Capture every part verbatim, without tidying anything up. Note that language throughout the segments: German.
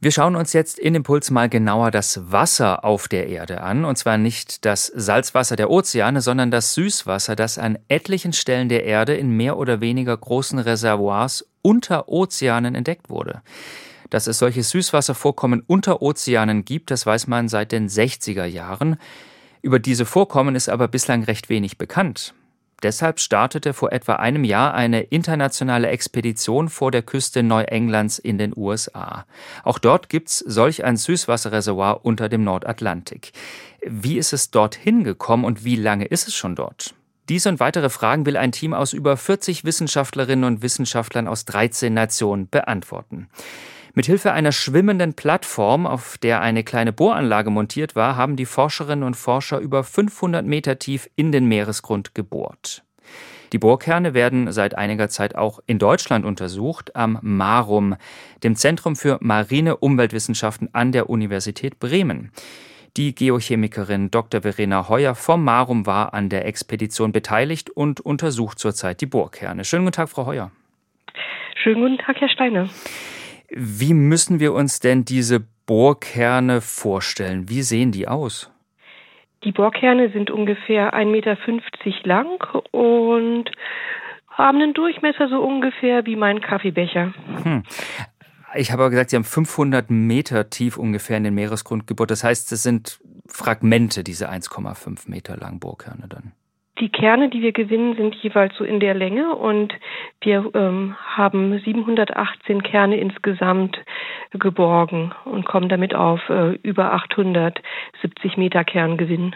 Wir schauen uns jetzt in Impuls mal genauer das Wasser auf der Erde an. Und zwar nicht das Salzwasser der Ozeane, sondern das Süßwasser, das an etlichen Stellen der Erde in mehr oder weniger großen Reservoirs unter Ozeanen entdeckt wurde. Dass es solche Süßwasservorkommen unter Ozeanen gibt, das weiß man seit den sechziger Jahren. Über diese Vorkommen ist aber bislang recht wenig bekannt. Deshalb startete vor etwa einem Jahr eine internationale Expedition vor der Küste Neuenglands in den U S A. Auch dort gibt's solch ein Süßwasserreservoir unter dem Nordatlantik. Wie ist es dorthin gekommen und wie lange ist es schon dort? Diese und weitere Fragen will ein Team aus über vierzig Wissenschaftlerinnen und Wissenschaftlern aus dreizehn Nationen beantworten. Mithilfe einer schwimmenden Plattform, auf der eine kleine Bohranlage montiert war, haben die Forscherinnen und Forscher über fünfhundert Meter tief in den Meeresgrund gebohrt. Die Bohrkerne werden seit einiger Zeit auch in Deutschland untersucht, am MARUM, dem Zentrum für marine Umweltwissenschaften an der Universität Bremen. Die Geochemikerin Doktor Verena Heuer vom MARUM war an der Expedition beteiligt und untersucht zurzeit die Bohrkerne. Schönen guten Tag, Frau Heuer. Schönen guten Tag, Herr Steiner. Wie müssen wir uns denn diese Bohrkerne vorstellen? Wie sehen die aus? Die Bohrkerne sind ungefähr ein Meter fünfzig lang und haben einen Durchmesser so ungefähr wie mein Kaffeebecher. Hm. Ich habe aber gesagt, Sie haben fünfhundert Meter tief ungefähr in den Meeresgrund gebohrt. Das heißt, es sind Fragmente, diese eins Komma fünf Meter langen Bohrkerne dann. Die Kerne, die wir gewinnen, sind jeweils so in der Länge und wir ähm, haben siebenhundertachtzehn Kerne insgesamt geborgen und kommen damit auf äh, über achthundertsiebzig Meter Kerngewinn.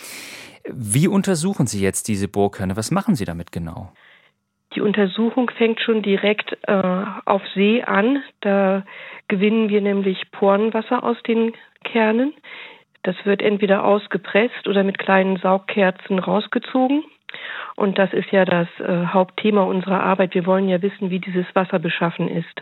Wie untersuchen Sie jetzt diese Bohrkerne? Was machen Sie damit genau? Die Untersuchung fängt schon direkt äh, auf See an. Da gewinnen wir nämlich Porenwasser aus den Kernen. Das wird entweder ausgepresst oder mit kleinen Saugkerzen rausgezogen. Und das ist ja das äh, Hauptthema unserer Arbeit. Wir wollen ja wissen, wie dieses Wasser beschaffen ist.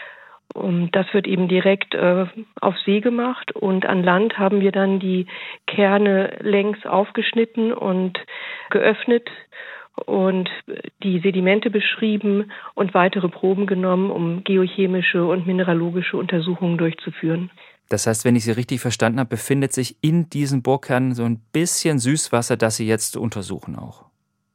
Und das wird eben direkt äh, auf See gemacht. Und an Land haben wir dann die Kerne längs aufgeschnitten und geöffnet und die Sedimente beschrieben und weitere Proben genommen, um geochemische und mineralogische Untersuchungen durchzuführen. Das heißt, wenn ich Sie richtig verstanden habe, befindet sich in diesen Bohrkernen so ein bisschen Süßwasser, das Sie jetzt untersuchen auch.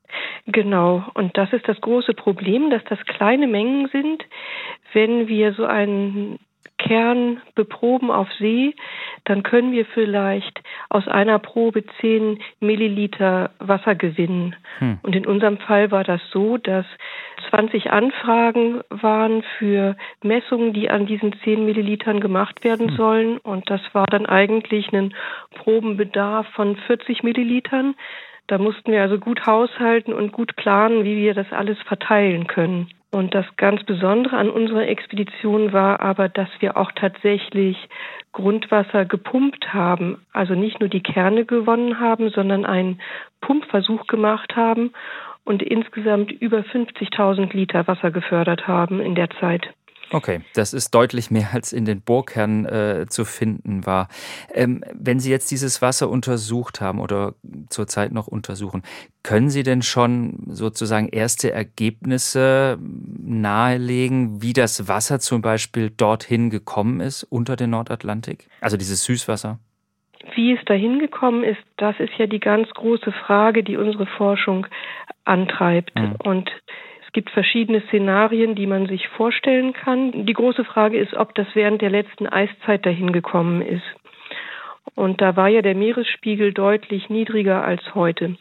Genau. Und das ist das große Problem, dass das kleine Mengen sind. Wenn wir so einen Kern beproben auf See, dann können wir vielleicht aus einer Probe zehn Milliliter Wasser gewinnen. Hm. Und in unserem Fall war das so, dass zwanzig Anfragen waren für Messungen, die an diesen zehn Millilitern gemacht werden hm. sollen. Und das war dann eigentlich ein Probenbedarf von vierzig Millilitern. Da mussten wir also gut haushalten und gut planen, wie wir das alles verteilen können. Und das ganz Besondere an unserer Expedition war aber, dass wir auch tatsächlich Grundwasser gepumpt haben. Also nicht nur die Kerne gewonnen haben, sondern einen Pumpversuch gemacht haben und insgesamt über fünfzigtausend Liter Wasser gefördert haben in der Zeit. Okay, das ist deutlich mehr, als in den Bohrkernen äh, zu finden war. Ähm, wenn Sie jetzt dieses Wasser untersucht haben oder zurzeit noch untersuchen, können Sie denn schon sozusagen erste Ergebnisse nahelegen, wie das Wasser zum Beispiel dorthin gekommen ist, unter den Nordatlantik? Also dieses Süßwasser? Wie es dahin gekommen ist, das ist ja die ganz große Frage, die unsere Forschung antreibt. Mhm. Und es gibt verschiedene Szenarien, die man sich vorstellen kann. Die große Frage ist, ob das während der letzten Eiszeit dahin gekommen ist. Und da war ja der Meeresspiegel deutlich niedriger als heute.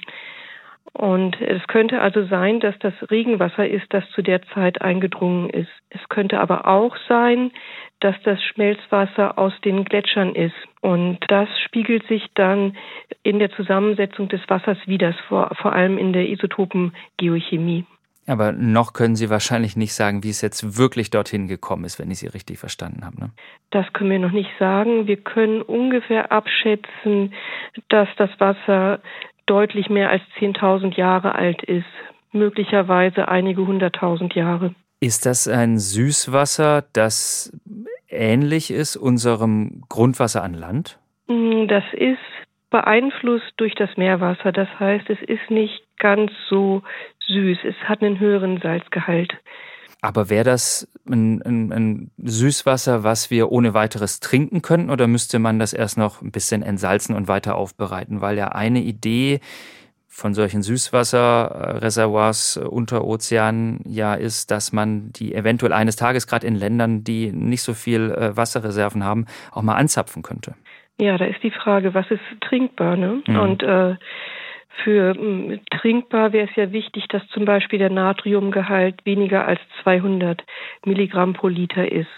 Und es könnte also sein, dass das Regenwasser ist, das zu der Zeit eingedrungen ist. Es könnte aber auch sein, dass das Schmelzwasser aus den Gletschern ist. Und das spiegelt sich dann in der Zusammensetzung des Wassers wider, vor, vor allem in der Isotopengeochemie. Aber noch können Sie wahrscheinlich nicht sagen, wie es jetzt wirklich dorthin gekommen ist, wenn ich Sie richtig verstanden habe, ne? Das können wir noch nicht sagen. Wir können ungefähr abschätzen, dass das Wasser deutlich mehr als zehntausend Jahre alt ist. Möglicherweise einige hunderttausend Jahre. Ist das ein Süßwasser, das ähnlich ist unserem Grundwasser an Land? Das ist beeinflusst durch das Meerwasser. Das heißt, es ist nicht ganz so süß. Es hat einen höheren Salzgehalt. Aber wäre das ein, ein, ein Süßwasser, was wir ohne weiteres trinken könnten, oder müsste man das erst noch ein bisschen entsalzen und weiter aufbereiten? Weil ja eine Idee von solchen Süßwasserreservoirs unter Ozeanen ja ist, dass man die eventuell eines Tages gerade in Ländern, die nicht so viel äh, Wasserreserven haben, auch mal anzapfen könnte. Ja, da ist die Frage, was ist trinkbar, ne? Mhm. Und äh, für m, trinkbar wäre es ja wichtig, dass zum Beispiel der Natriumgehalt weniger als zweihundert Milligramm pro Liter ist.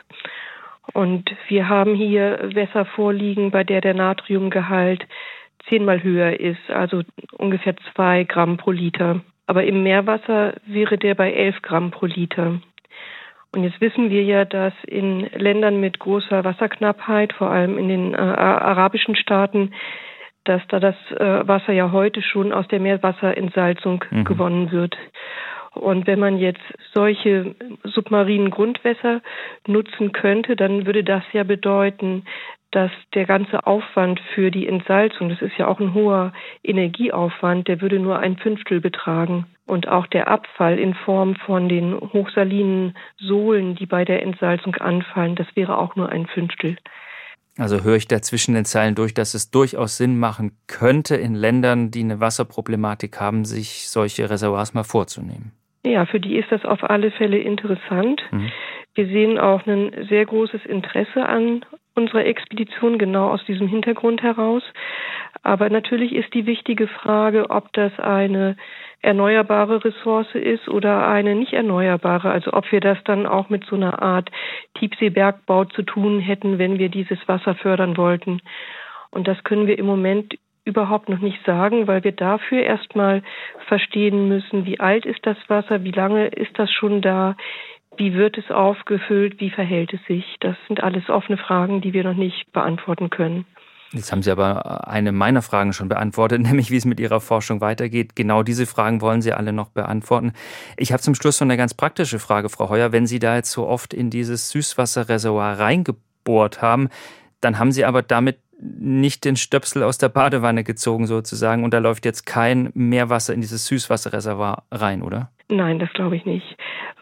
Und wir haben hier Wässer vorliegen, bei der der Natriumgehalt zehnmal höher ist, also ungefähr zwei Gramm pro Liter. Aber im Meerwasser wäre der bei elf Gramm pro Liter. Und jetzt wissen wir ja, dass in Ländern mit großer Wasserknappheit, vor allem in den äh, arabischen Staaten, dass da das äh, Wasser ja heute schon aus der Meerwasserentsalzung mhm. gewonnen wird. Und wenn man jetzt solche submarinen Grundwässer nutzen könnte, dann würde das ja bedeuten, dass der ganze Aufwand für die Entsalzung, das ist ja auch ein hoher Energieaufwand, der würde nur ein Fünftel betragen. Und auch der Abfall in Form von den hochsalinen Sohlen, die bei der Entsalzung anfallen, das wäre auch nur ein Fünftel. Also höre ich da zwischen den Zeilen durch, dass es durchaus Sinn machen könnte, in Ländern, die eine Wasserproblematik haben, sich solche Reservoirs mal vorzunehmen. Ja, für die ist das auf alle Fälle interessant. Mhm. Wir sehen auch ein sehr großes Interesse an unserer Expedition, genau aus diesem Hintergrund heraus. Aber natürlich ist die wichtige Frage, ob das eine erneuerbare Ressource ist oder eine nicht erneuerbare. Also ob wir das dann auch mit so einer Art Tiefseebergbau zu tun hätten, wenn wir dieses Wasser fördern wollten. Und das können wir im Moment überhaupt noch nicht sagen, weil wir dafür erstmal verstehen müssen, wie alt ist das Wasser, wie lange ist das schon da, wie wird es aufgefüllt, wie verhält es sich. Das sind alles offene Fragen, die wir noch nicht beantworten können. Jetzt haben Sie aber eine meiner Fragen schon beantwortet, nämlich wie es mit Ihrer Forschung weitergeht. Genau diese Fragen wollen Sie alle noch beantworten. Ich habe zum Schluss noch eine ganz praktische Frage, Frau Heuer. Wenn Sie da jetzt so oft in dieses Süßwasserreservoir reingebohrt haben, dann haben Sie aber damit nicht den Stöpsel aus der Badewanne gezogen sozusagen und da läuft jetzt kein Meerwasser in dieses Süßwasserreservoir rein, oder? Nein, das glaube ich nicht.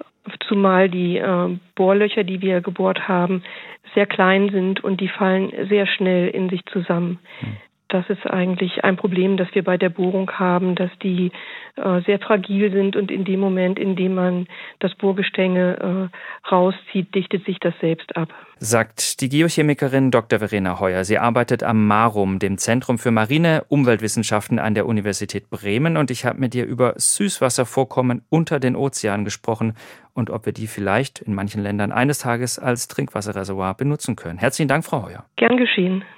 Zumal die äh, Bohrlöcher, die wir gebohrt haben, sehr klein sind und die fallen sehr schnell in sich zusammen. Hm. Das ist eigentlich ein Problem, das wir bei der Bohrung haben, dass die äh, sehr fragil sind und in dem Moment, in dem man das Bohrgestänge äh, rauszieht, dichtet sich das selbst ab. Sagt die Geochemikerin Doktor Verena Heuer. Sie arbeitet am MARUM, dem Zentrum für marine Umweltwissenschaften an der Universität Bremen. Und ich habe mit ihr über Süßwasservorkommen unter den Ozeanen gesprochen und ob wir die vielleicht in manchen Ländern eines Tages als Trinkwasserreservoir benutzen können. Herzlichen Dank, Frau Heuer. Gern geschehen.